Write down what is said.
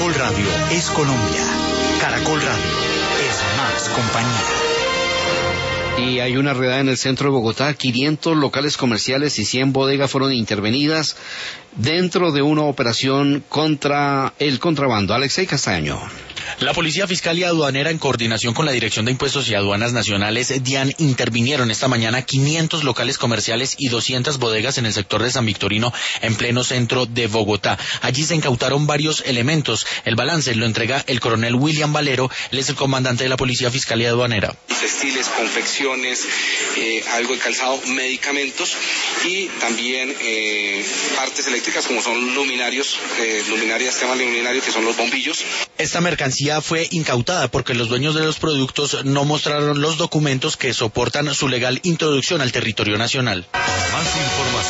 Caracol Radio es Colombia. Caracol Radio es más compañía. Y hay una redada en el centro de Bogotá. 500 locales comerciales y 100 bodegas fueron intervenidas dentro de una operación contra el contrabando. Alexei Castaño. La Policía Fiscal y Aduanera, en coordinación con la Dirección de Impuestos y Aduanas Nacionales, DIAN, intervinieron esta mañana 500 locales comerciales y 200 bodegas en el sector de San Victorino, en pleno centro de Bogotá. Allí se incautaron varios elementos. El balance lo entrega el coronel William Valero, él es el comandante de la Policía Fiscal y Aduanera. Textiles, confecciones, algo de calzado, medicamentos y también partes eléctricas como son luminarios, temas de luminarios que son los bombillos. Esta mercancía fue incautada porque los dueños de los productos no mostraron los documentos que soportan su legal introducción al territorio nacional. Más